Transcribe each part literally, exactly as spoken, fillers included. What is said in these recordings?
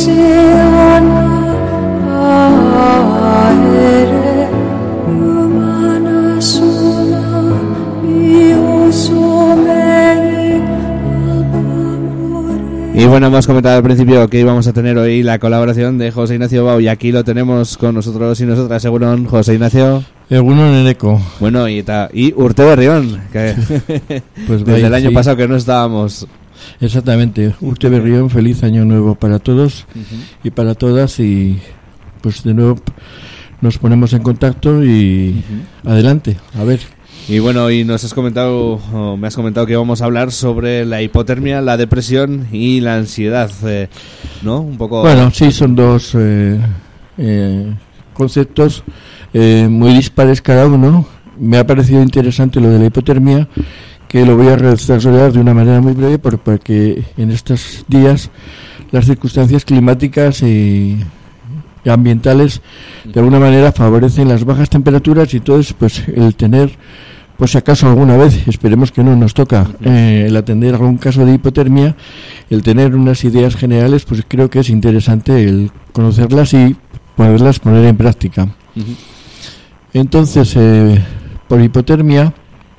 Y bueno, hemos comentado al principio que íbamos a tener hoy la colaboración de José Ignacio Bau, y aquí lo tenemos con nosotros y nosotras. Egunon, José Ignacio. Egunon, Eneco. Bueno, y, ta, y Urte Berrión, que pues desde el año sí. pasado que no estábamos. Exactamente, Urte Berrión, feliz año nuevo para todos uh-huh. y para todas, y pues de nuevo nos ponemos en contacto y uh-huh. adelante, a ver. Y bueno, y nos has comentado, o me has comentado que vamos a hablar sobre la hipotermia, la depresión y la ansiedad, eh, ¿no? Un poco. Bueno, sí, son dos eh, eh, conceptos eh, muy dispares cada uno. Me ha parecido interesante lo de la hipotermia, que lo voy a desarrollar de una manera muy breve porque en estos días las circunstancias climáticas y ambientales de alguna manera favorecen las bajas temperaturas, y entonces pues el tener, pues si acaso alguna vez, esperemos que no nos toca eh, el atender algún caso de hipotermia, el tener unas ideas generales, pues creo que es interesante el conocerlas y poderlas poner en práctica. Uh-huh. Entonces eh, por hipotermia,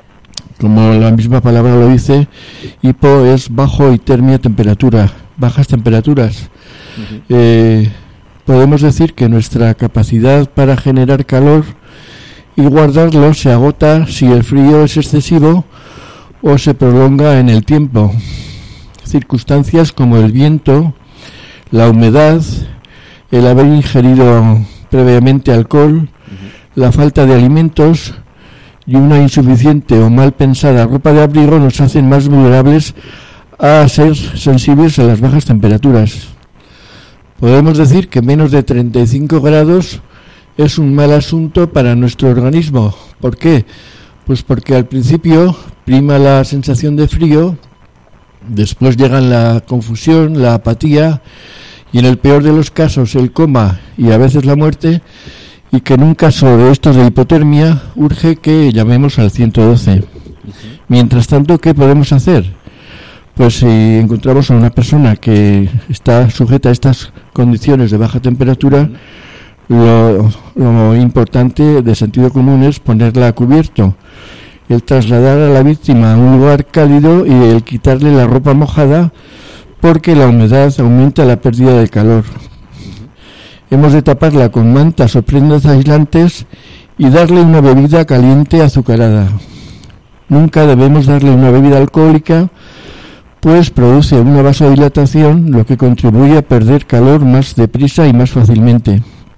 como la misma palabra lo dice, hipo es bajo y termia temperatura, bajas temperaturas. Uh-huh. eh, Podemos decir que nuestra capacidad para generar calor y guardarlo se agota si el frío es excesivo o se prolonga en el tiempo. Circunstancias como el viento, la humedad, el haber ingerido previamente alcohol, uh-huh. la falta de alimentos y una insuficiente o mal pensada ropa de abrigo nos hacen más vulnerables a ser sensibles a las bajas temperaturas. Podemos decir que menos de treinta y cinco grados es un mal asunto para nuestro organismo. ¿Por qué? Pues porque al principio prima la sensación de frío, después llegan la confusión, la apatía y en el peor de los casos el coma y a veces la muerte, y que en un caso de estos de hipotermia urge que llamemos al ciento doce. Mientras tanto, ¿qué podemos hacer? Pues si encontramos a una persona que está sujeta a estas condiciones de baja temperatura, lo, lo importante de sentido común es ponerla a cubierto, el trasladar a la víctima a un lugar cálido y el quitarle la ropa mojada, porque la humedad aumenta la pérdida de calor. Hemos de taparla con mantas o prendas aislantes y darle una bebida caliente azucarada. Nunca debemos darle una bebida alcohólica, pues produce una vasodilatación, lo que contribuye a perder calor más deprisa y más fácilmente.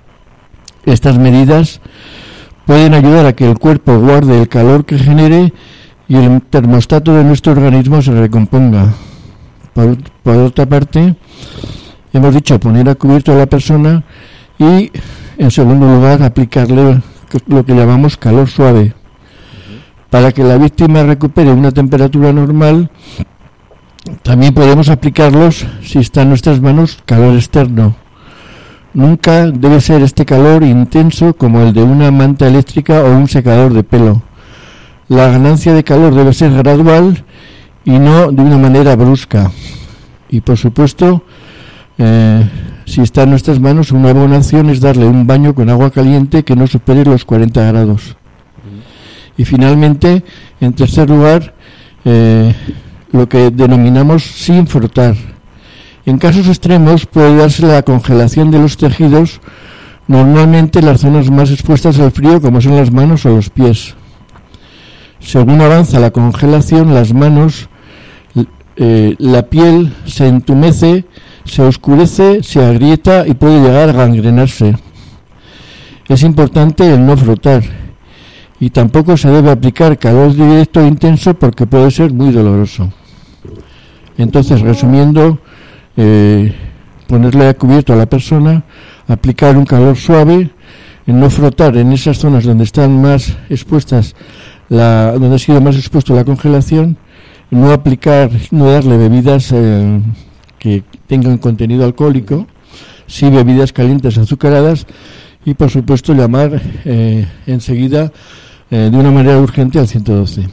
Estas medidas pueden ayudar a que el cuerpo guarde el calor que genere y el termostato de nuestro organismo se recomponga. Por, por otra parte, hemos dicho poner a cubierto a la persona y, en segundo lugar, aplicarle lo que llamamos calor suave. Para que la víctima recupere una temperatura normal, también podemos aplicarlos, si está en nuestras manos, calor externo. Nunca debe ser este calor intenso como el de una manta eléctrica o un secador de pelo. La ganancia de calor debe ser gradual y no de una manera brusca. Y por supuesto, eh, si está en nuestras manos, una buena opción es darle un baño con agua caliente que no supere los cuarenta grados. Y finalmente, en tercer lugar, eh, lo que denominamos sin frotar. En casos extremos puede darse la congelación de los tejidos, normalmente en las zonas más expuestas al frío, como son las manos o los pies. Según avanza la congelación, las manos, eh, la piel se entumece, se oscurece, se agrieta y puede llegar a gangrenarse. Es importante el no frotar, y tampoco se debe aplicar calor directo e intenso porque puede ser muy doloroso. Entonces, resumiendo, eh, ponerle a cubierto a la persona, aplicar un calor suave, no frotar en esas zonas donde están más expuestas, la, donde ha sido más expuesto la congelación, no aplicar, no darle bebidas eh, que tengan contenido alcohólico, sí bebidas calientes azucaradas, y por supuesto llamar eh, enseguida eh, de una manera urgente al ciento doce.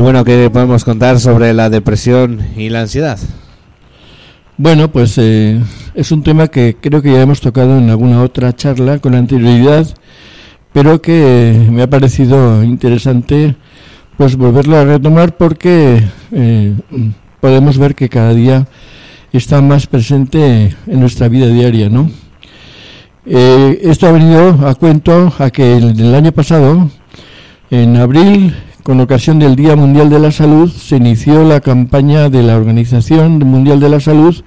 bueno, ¿qué podemos contar sobre la depresión y la ansiedad? Bueno, pues eh, es un tema que creo que ya hemos tocado en alguna otra charla con anterioridad, pero que eh, me ha parecido interesante pues volverlo a retomar porque eh, podemos ver que cada día está más presente en nuestra vida diaria, ¿no? Eh, esto ha venido a cuento a que el, el año pasado, en abril, con ocasión del Día Mundial de la Salud, se inició la campaña de la Organización Mundial de la Salud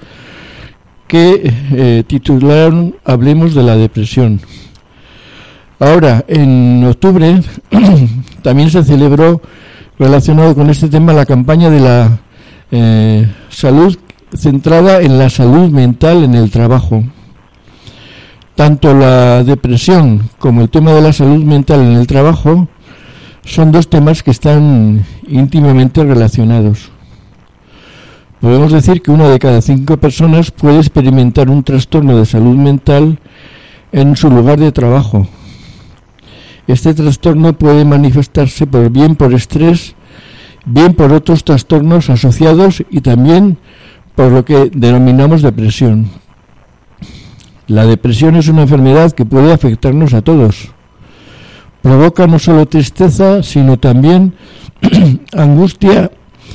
que eh, titularon Hablemos de la depresión. Ahora, en octubre, también se celebró, relacionado con este tema, la campaña de la eh, salud centrada en la salud mental en el trabajo. Tanto la depresión como el tema de la salud mental en el trabajo son dos temas que están íntimamente relacionados. Podemos decir que una de cada cinco personas puede experimentar un trastorno de salud mental en su lugar de trabajo. Este trastorno puede manifestarse por bien por estrés, bien por otros trastornos asociados y también por lo que denominamos depresión. La depresión es una enfermedad que puede afectarnos a todos. Provoca no solo tristeza, sino también angustia.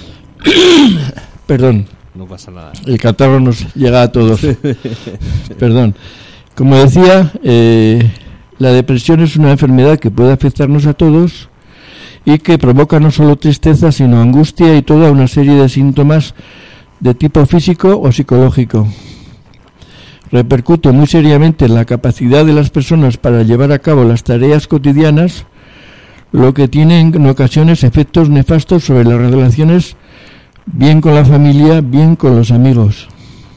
Perdón. No pasa nada. El catarro nos llega a todos. Perdón. Como decía, eh, la depresión es una enfermedad que puede afectarnos a todos y que provoca no solo tristeza, sino angustia y toda una serie de síntomas de tipo físico o psicológico. Repercute muy seriamente en la capacidad de las personas para llevar a cabo las tareas cotidianas, lo que tiene en ocasiones efectos nefastos sobre las relaciones, bien con la familia, bien con los amigos.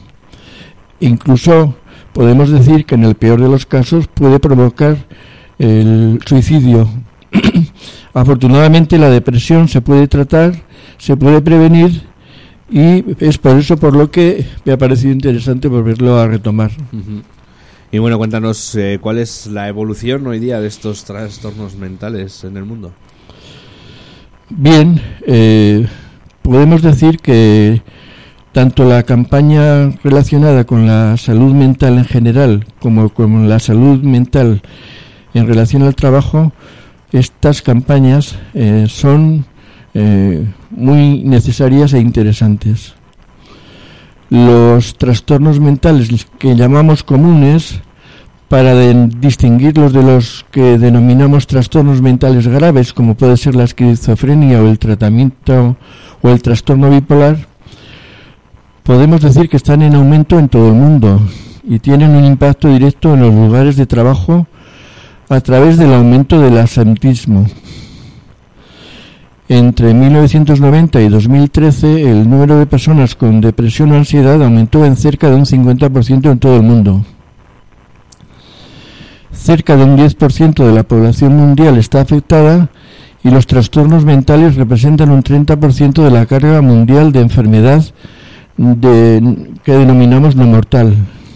Incluso podemos decir que en el peor de los casos puede provocar el suicidio. Afortunadamente la depresión se puede tratar, se puede prevenir, y es por eso por lo que me ha parecido interesante volverlo a retomar. Uh-huh. Y bueno, cuéntanos eh, cuál es la evolución hoy día de estos trastornos mentales en el mundo. Bien, eh, podemos decir que tanto la campaña relacionada con la salud mental en general como con la salud mental en relación al trabajo, estas campañas eh, son Eh, muy necesarias e interesantes. Los trastornos mentales que llamamos comunes, para de, distinguirlos de los que denominamos trastornos mentales graves, como puede ser la esquizofrenia o el tratamiento o el trastorno bipolar, podemos decir que están en aumento en todo el mundo y tienen un impacto directo en los lugares de trabajo a través del aumento del absentismo. Entre mil novecientos noventa y dos mil trece, el número de personas con depresión o ansiedad aumentó en cerca de un cincuenta por ciento en todo el mundo. Cerca de un diez por ciento de la población mundial está afectada y los trastornos mentales representan un treinta por ciento de la carga mundial de enfermedad de, que denominamos no mortal.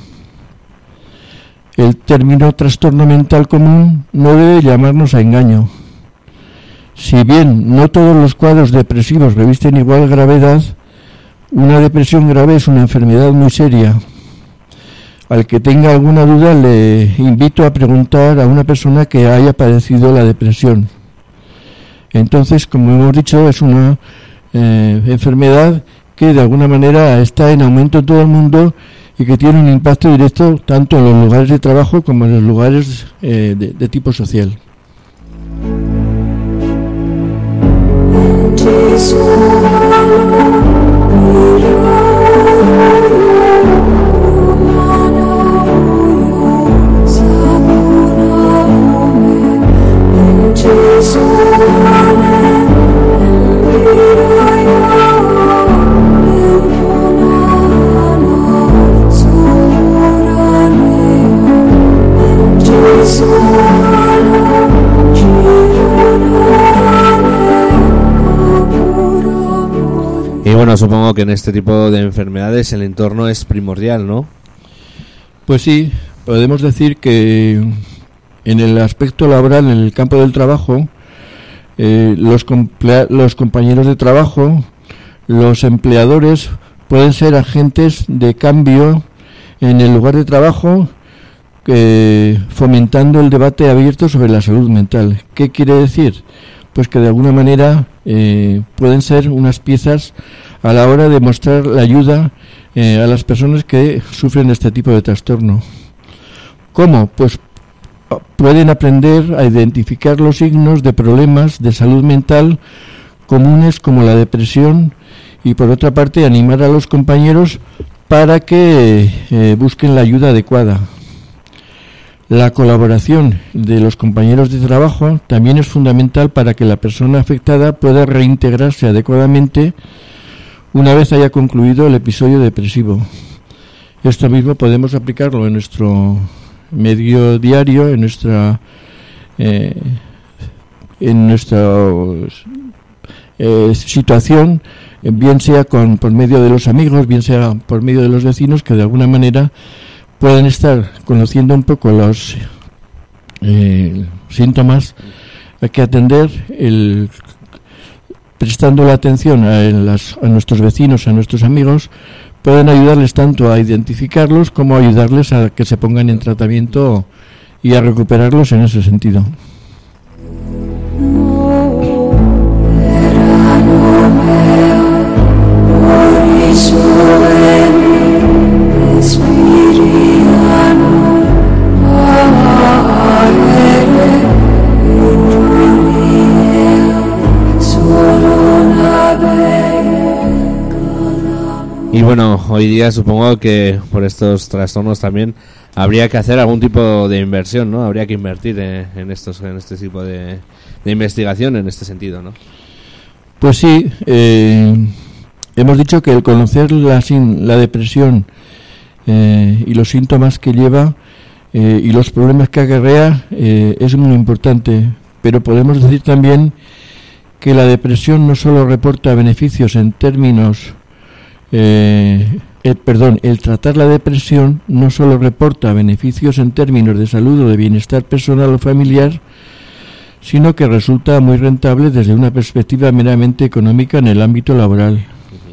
El término trastorno mental común no debe llamarnos a engaño. Si bien no todos los cuadros depresivos revisten igual gravedad, una depresión grave es una enfermedad muy seria. Al que tenga alguna duda, le invito a preguntar a una persona que haya padecido la depresión. Entonces, como hemos dicho, es una eh, enfermedad que de alguna manera está en aumento en todo el mundo y que tiene un impacto directo tanto en los lugares de trabajo como en los lugares eh, de, de tipo social. Y bueno, supongo que en este tipo de enfermedades el entorno es primordial, ¿no? Pues sí, podemos decir que en el aspecto laboral, en el campo del trabajo, eh, los, comple- los compañeros de trabajo, los empleadores pueden ser agentes de cambio en el lugar de trabajo, eh, fomentando el debate abierto sobre la salud mental. ¿Qué quiere decir? Pues que de alguna manera eh, pueden ser unas piezas a la hora de mostrar la ayuda eh, a las personas que sufren este tipo de trastorno. ¿Cómo? Pues pueden aprender a identificar los signos de problemas de salud mental comunes como la depresión y, por otra parte, animar a los compañeros para que eh, busquen la ayuda adecuada. La colaboración de los compañeros de trabajo también es fundamental para que la persona afectada pueda reintegrarse adecuadamente una vez haya concluido el episodio depresivo. Esto mismo podemos aplicarlo en nuestro medio diario, en nuestra eh, en nuestra eh, situación, bien sea con por medio de los amigos, bien sea por medio de los vecinos, que de alguna manera pueden estar conociendo un poco los eh, síntomas. Hay que atender, el, prestando la atención a, las, a nuestros vecinos, a nuestros amigos, pueden ayudarles tanto a identificarlos como a ayudarles a que se pongan en tratamiento y a recuperarlos en ese sentido. Y bueno, hoy día supongo que por estos trastornos también habría que hacer algún tipo de inversión, ¿no? Habría que invertir en, en estos, en este tipo de, de investigación en este sentido, ¿no? Pues sí, eh, hemos dicho que el conocer la, la depresión eh, y los síntomas que lleva eh, y los problemas que acarrea eh, es muy importante, pero podemos decir también que la depresión no solo reporta beneficios en términos Eh, eh, perdón, el tratar la depresión no solo reporta beneficios en términos de salud o de bienestar personal o familiar, sino que resulta muy rentable desde una perspectiva meramente económica en el ámbito laboral.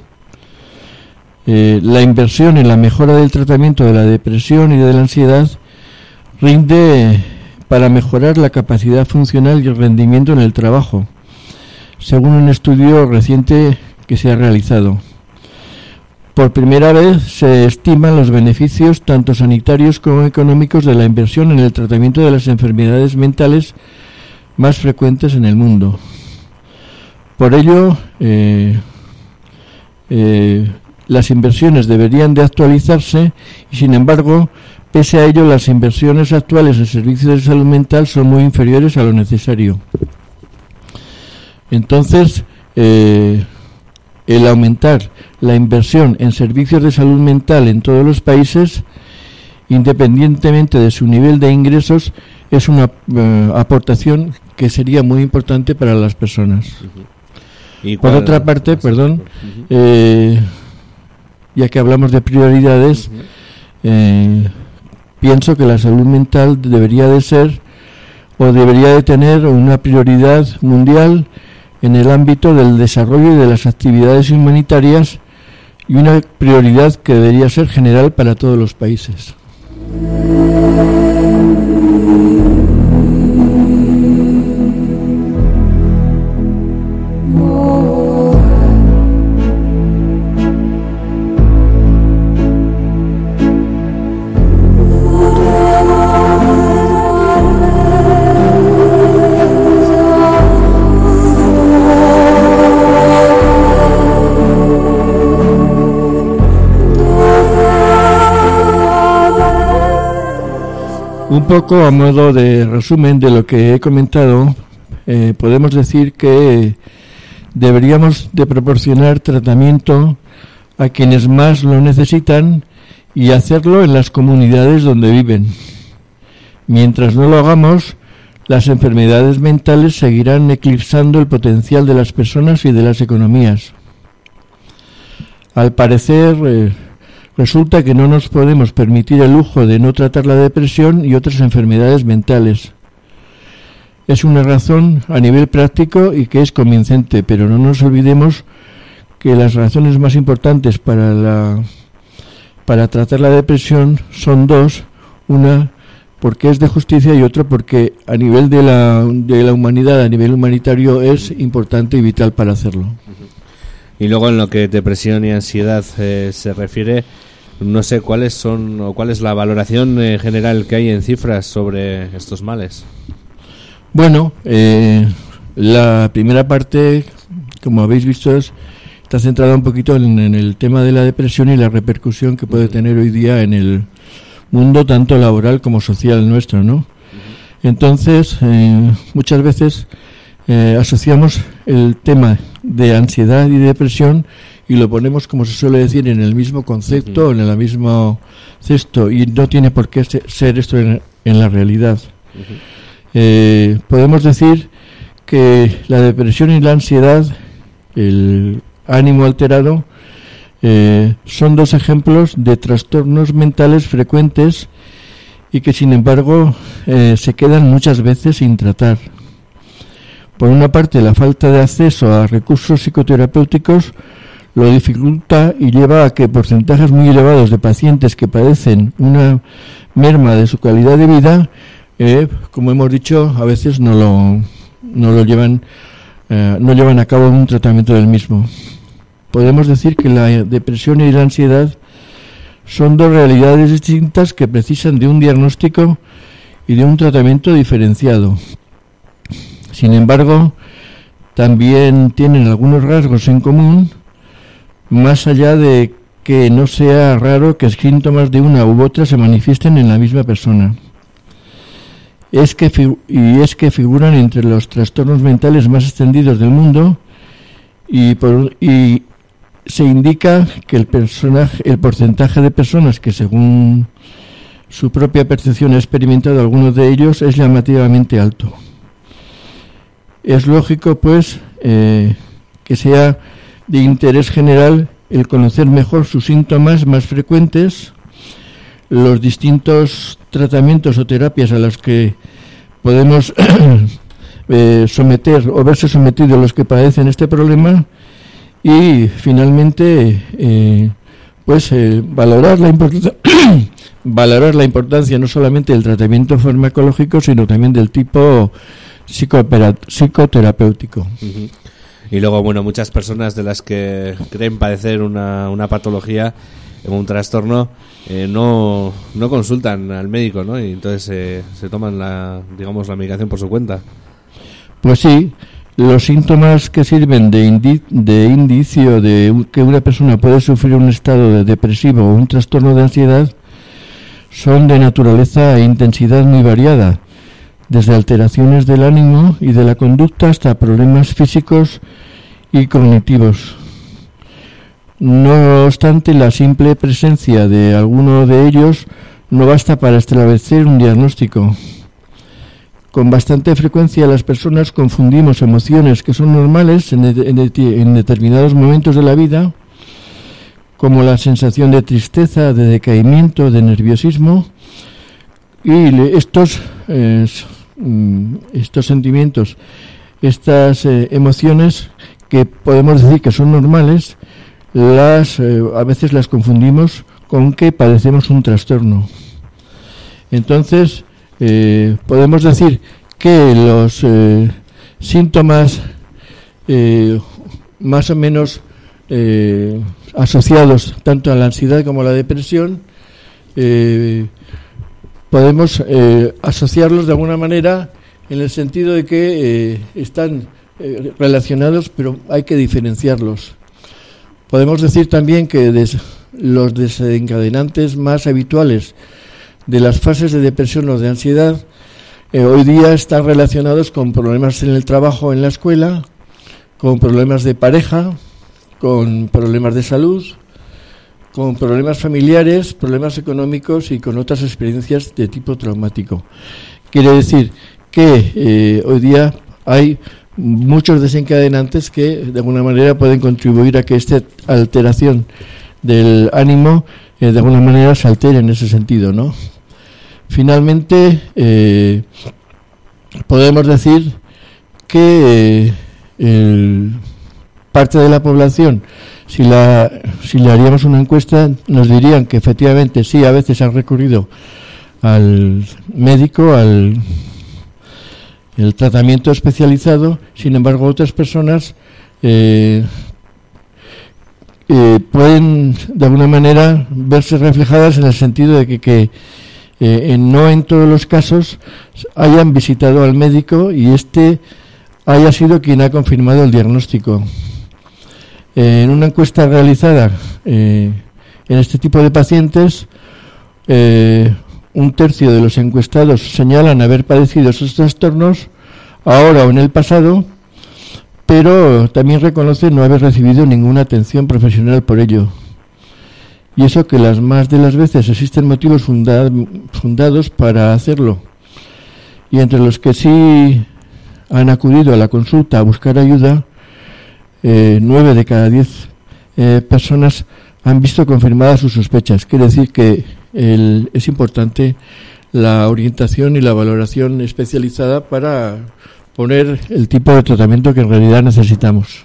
Eh, la inversión en la mejora del tratamiento de la depresión y de la ansiedad rinde para mejorar la capacidad funcional y el rendimiento en el trabajo, según un estudio reciente que se ha realizado. Por primera vez se estiman los beneficios tanto sanitarios como económicos de la inversión en el tratamiento de las enfermedades mentales más frecuentes en el mundo. Por ello, eh, eh, las inversiones deberían de actualizarse y, sin embargo, pese a ello, las inversiones actuales en servicios de salud mental son muy inferiores a lo necesario. Entonces, eh, el aumentar la inversión en servicios de salud mental en todos los países, independientemente de su nivel de ingresos, es una uh, aportación que sería muy importante para las personas. Uh-huh. ¿Y por otra parte, perdón, uh-huh. eh, ya que hablamos de prioridades, uh-huh. eh, pienso que la salud mental debería de ser o debería de tener una prioridad mundial en el ámbito del desarrollo y de las actividades humanitarias, y una prioridad que debería ser general para todos los países. Un poco a modo de resumen de lo que he comentado, eh, podemos decir que deberíamos de proporcionar tratamiento a quienes más lo necesitan y hacerlo en las comunidades donde viven. Mientras no lo hagamos, las enfermedades mentales seguirán eclipsando el potencial de las personas y de las economías. Al parecer, eh, resulta que no nos podemos permitir el lujo de no tratar la depresión y otras enfermedades mentales. es una razón a nivel práctico y que es convincente, pero no nos olvidemos que las razones más importantes para la para tratar la depresión son dos, una porque es de justicia y otra porque a nivel de la de la humanidad, a nivel humanitario es importante y vital para hacerlo. Y luego en lo que depresión y ansiedad eh, se refiere, no sé cuáles son o cuál es la valoración eh, general que hay en cifras sobre estos males. Bueno, eh, la primera parte, como habéis visto, es, está centrada un poquito en, en el tema de la depresión y la repercusión que puede tener hoy día en el mundo tanto laboral como social nuestro, ¿no? Entonces, eh, muchas veces eh, asociamos el tema de ansiedad y depresión y lo ponemos, como se suele decir, en el mismo concepto, uh-huh. en el mismo cesto, y no tiene por qué ser esto en, en la realidad. Uh-huh. Eh, podemos decir que la depresión y la ansiedad, el ánimo alterado, eh, son dos ejemplos de trastornos mentales frecuentes y que sin embargo eh, se quedan muchas veces sin tratar. Por una parte, la falta de acceso a recursos psicoterapéuticos lo dificulta y lleva a que porcentajes muy elevados de pacientes que padecen una merma de su calidad de vida, eh, como hemos dicho, a veces no lo no lo llevan eh, no llevan a cabo un tratamiento del mismo. Podemos decir que la depresión y la ansiedad son dos realidades distintas que precisan de un diagnóstico y de un tratamiento diferenciado. Sin embargo, también tienen algunos rasgos en común, más allá de que no sea raro que síntomas de una u otra se manifiesten en la misma persona. Es que figu- y es que figuran entre los trastornos mentales más extendidos del mundo y, por, y se indica que el personaje, el porcentaje de personas que según su propia percepción ha experimentado algunos de ellos es llamativamente alto. Es lógico, pues, eh, que sea de interés general el conocer mejor sus síntomas más frecuentes, los distintos tratamientos o terapias a los que podemos eh, someter o verse sometidos los que padecen este problema y finalmente eh, pues eh, valorar la importancia valorar la importancia no solamente del tratamiento farmacológico sino también del tipo psicoterapéutico. Uh-huh. Y luego, bueno, muchas personas de las que creen padecer una, una patología, un trastorno, eh, no, no consultan al médico, ¿no? Y entonces eh, se toman la, digamos, la medicación por su cuenta. Pues sí, los síntomas que sirven de, indi- de indicio de que una persona puede sufrir un estado de depresivo o un trastorno de ansiedad son de naturaleza e intensidad muy variada, desde alteraciones del ánimo y de la conducta hasta problemas físicos y cognitivos. No obstante, la simple presencia de alguno de ellos no basta para establecer un diagnóstico. Con bastante frecuencia las personas confundimos emociones que son normales en, de, en, de, en determinados momentos de la vida, como la sensación de tristeza, de decaimiento, de nerviosismo, y estos eh, estos sentimientos, estas eh, emociones que podemos decir que son normales, las eh, a veces las confundimos con que padecemos un trastorno. Entonces, eh, podemos decir que los eh, síntomas eh, más o menos eh, asociados tanto a la ansiedad como a la depresión eh, podemos eh, asociarlos de alguna manera en el sentido de que eh, están eh, relacionados, pero hay que diferenciarlos. Podemos decir también que des, los desencadenantes más habituales de las fases de depresión o de ansiedad eh, hoy día están relacionados con problemas en el trabajo o en la escuela, con problemas de pareja, con problemas de salud, con problemas familiares, problemas económicos y con otras experiencias de tipo traumático. Quiere decir que eh, hoy día hay muchos desencadenantes que de alguna manera pueden contribuir a que esta alteración del ánimo eh, de alguna manera se altere en ese sentido, ¿no? Finalmente, eh, podemos decir que eh, el, parte de la población, si la si le haríamos una encuesta, nos dirían que efectivamente sí, a veces han recurrido al médico, al el tratamiento especializado. Sin embargo, otras personas eh, eh, pueden de alguna manera verse reflejadas en el sentido de que, que eh, en, no en todos los casos hayan visitado al médico y este haya sido quien ha confirmado el diagnóstico. Eh, en una encuesta realizada eh, en este tipo de pacientes, eh, un tercio de los encuestados señalan haber padecido esos trastornos ahora o en el pasado, pero también reconocen no haber recibido ninguna atención profesional por ello. Y eso que las más de las veces existen motivos funda- fundados para hacerlo. Y entre los que sí han acudido a la consulta a buscar ayuda, eh, nueve de cada diez eh, personas han visto confirmadas sus sospechas. Quiere decir que el, es importante la orientación y la valoración especializada para poner el tipo de tratamiento que en realidad necesitamos.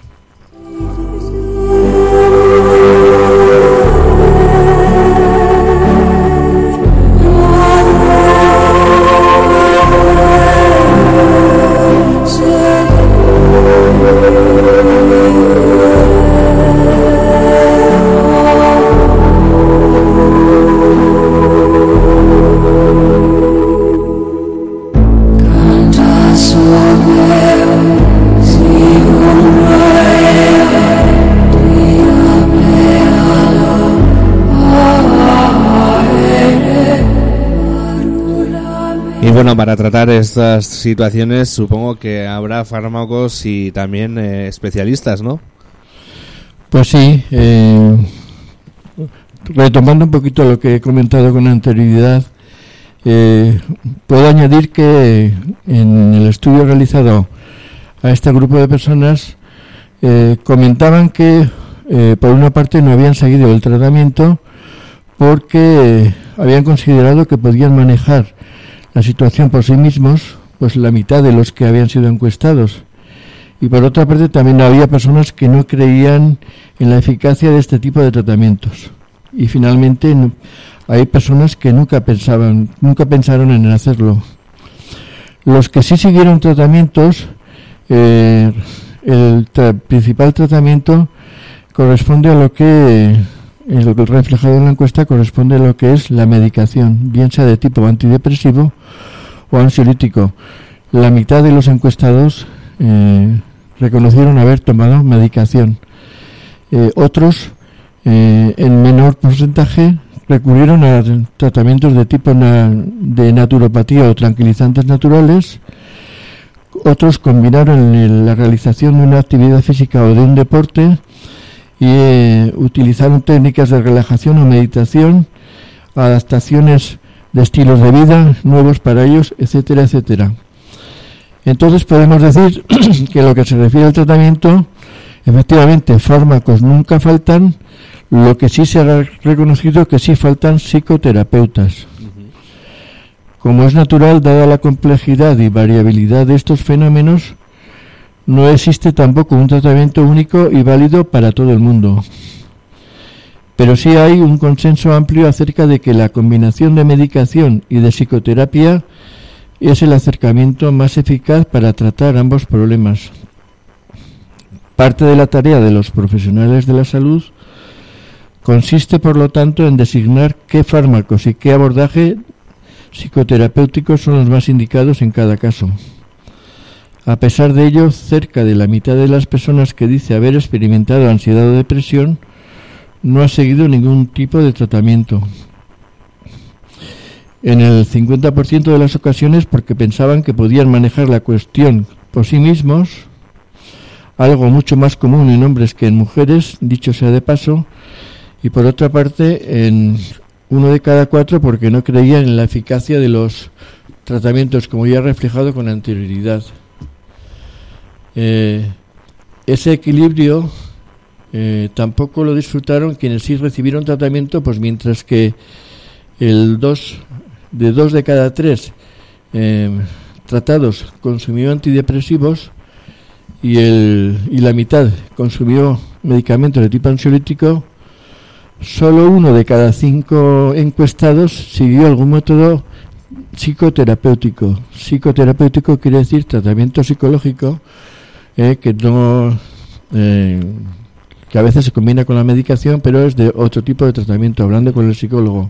Y bueno, para tratar estas situaciones supongo que habrá fármacos y también eh, especialistas, ¿no? Pues sí, eh, retomando un poquito lo que he comentado con anterioridad, eh, puedo añadir que en el estudio realizado a este grupo de personas eh, comentaban que eh, por una parte no habían seguido el tratamiento porque eh, habían considerado que podían manejar la situación por sí mismos, pues la mitad de los que habían sido encuestados. Y por otra parte también había personas que no creían en la eficacia de este tipo de tratamientos. Y finalmente no, hay personas que nunca pensaban, nunca pensaron en hacerlo. Los que sí siguieron tratamientos, eh, el tra- principal tratamiento corresponde a lo que en lo que reflejado en la encuesta corresponde a lo que es la medicación, bien sea de tipo antidepresivo o ansiolítico. La mitad de los encuestados eh, reconocieron haber tomado medicación. Eh, otros, eh, en menor porcentaje, recurrieron a tratamientos de tipo na- de naturopatía o tranquilizantes naturales. Otros combinaron el, la realización de una actividad física o de un deporte y eh, utilizaron técnicas de relajación o meditación, adaptaciones de estilos de vida nuevos para ellos, etcétera, etcétera. Entonces podemos decir que lo que se refiere al tratamiento, efectivamente fármacos nunca faltan, lo que sí se ha reconocido que sí faltan psicoterapeutas. Como es natural, dada la complejidad y variabilidad de estos fenómenos, no existe tampoco un tratamiento único y válido para todo el mundo. Pero sí hay un consenso amplio acerca de que la combinación de medicación y de psicoterapia es el acercamiento más eficaz para tratar ambos problemas. Parte de la tarea de los profesionales de la salud consiste, por lo tanto, en designar qué fármacos y qué abordaje psicoterapéuticos son los más indicados en cada caso. A pesar de ello, cerca de la mitad de las personas que dice haber experimentado ansiedad o depresión no ha seguido ningún tipo de tratamiento. En el cincuenta por ciento de las ocasiones porque pensaban que podían manejar la cuestión por sí mismos, algo mucho más común en hombres que en mujeres, dicho sea de paso, y por otra parte en uno de cada cuatro porque no creían en la eficacia de los tratamientos, como ya he reflejado con anterioridad. Eh, ese equilibrio eh, tampoco lo disfrutaron quienes sí recibieron tratamiento, pues mientras que el dos de dos de cada tres eh, tratados consumió antidepresivos y, el, y la mitad consumió medicamentos de tipo ansiolítico, solo uno de cada cinco encuestados siguió algún método psicoterapéutico. Psicoterapéutico quiere decir tratamiento psicológico, eh, que no eh, que a veces se combina con la medicación, pero es de otro tipo de tratamiento, hablando con el psicólogo.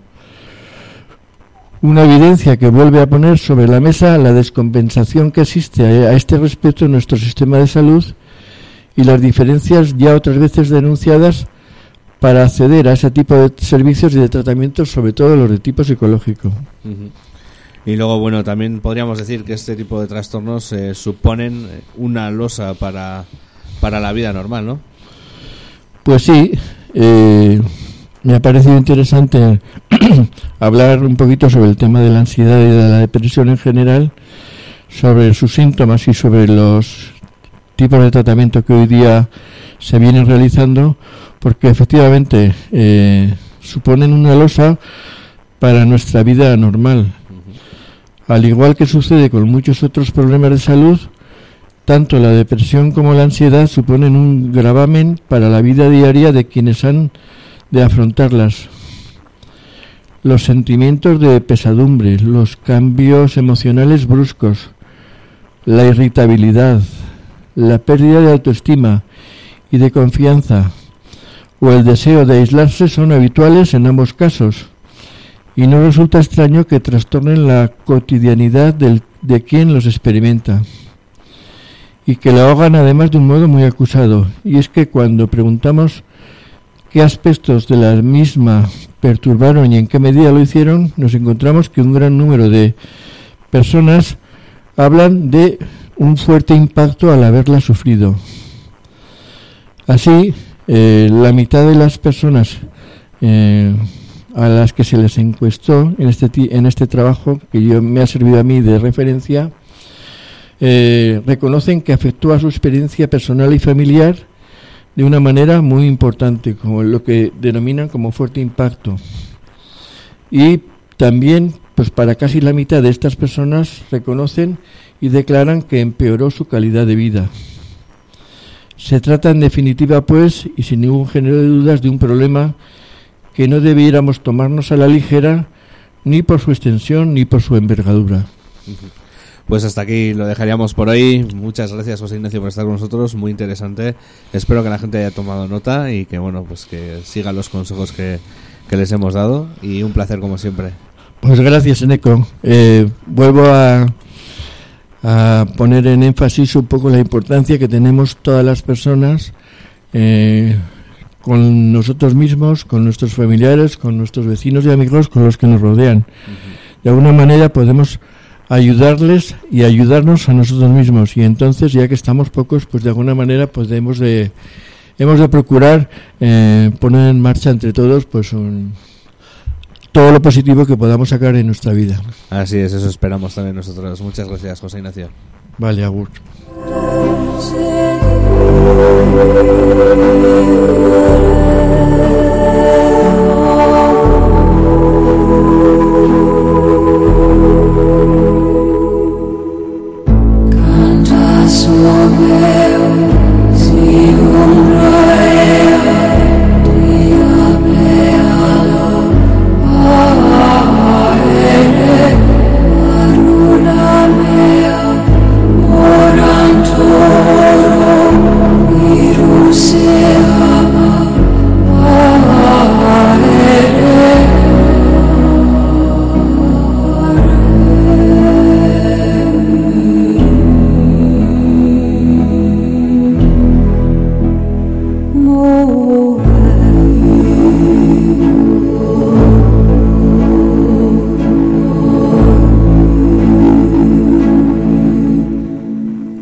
Una evidencia que vuelve a poner sobre la mesa la descompensación que existe a, a este respecto en nuestro sistema de salud y las diferencias ya otras veces denunciadas para acceder a ese tipo de servicios y de tratamientos, sobre todo los de tipo psicológico. Uh-huh. Y luego, bueno, también podríamos decir que este tipo de trastornos eh, suponen una losa para, para la vida normal, ¿no? Pues sí, eh, me ha parecido interesante hablar un poquito sobre el tema de la ansiedad y de la depresión en general, sobre sus síntomas y sobre los tipos de tratamiento que hoy día se vienen realizando, porque efectivamente eh, suponen una losa para nuestra vida normal. Al igual que sucede con muchos otros problemas de salud, tanto la depresión como la ansiedad suponen un gravamen para la vida diaria de quienes han de afrontarlas. Los sentimientos de pesadumbre, los cambios emocionales bruscos, la irritabilidad, la pérdida de autoestima y de confianza o el deseo de aislarse son habituales en ambos casos, y no resulta extraño que trastornen la cotidianidad del, de quien los experimenta, y que la ahogan además de un modo muy acusado. Y es que cuando preguntamos qué aspectos de la misma perturbaron y en qué medida lo hicieron, nos encontramos que un gran número de personas hablan de un fuerte impacto al haberla sufrido. Así, eh, la mitad de las personas eh, a las que se les encuestó en este, en este trabajo, que yo me ha servido a mí de referencia, Eh, reconocen que afectó a su experiencia personal y familiar de una manera muy importante, como lo que denominan como fuerte impacto. Y también, pues para casi la mitad de estas personas reconocen y declaran que empeoró su calidad de vida. Se trata en definitiva, pues, y sin ningún género de dudas, de un problema que no debiéramos tomarnos a la ligera, ni por su extensión ni por su envergadura. Pues hasta aquí lo dejaríamos por hoy. Muchas gracias, José Ignacio, por estar con nosotros. Muy interesante. Espero que la gente haya tomado nota y que, bueno, pues que sigan los consejos que, que les hemos dado. Y un placer, como siempre. Pues gracias, Eneco. Eh, vuelvo a, a poner en énfasis un poco la importancia que tenemos todas las personas eh, con nosotros mismos, con nuestros familiares, con nuestros vecinos y amigos, con los que nos rodean. Uh-huh. De alguna manera podemos ayudarles y ayudarnos a nosotros mismos, y entonces, ya que estamos pocos, pues de alguna manera podemos de hemos de procurar eh, poner en marcha entre todos pues un, todo lo positivo que podamos sacar en nuestra vida. Así es, eso esperamos también nosotros. Muchas gracias, José Ignacio. Vale, agur. Thank you.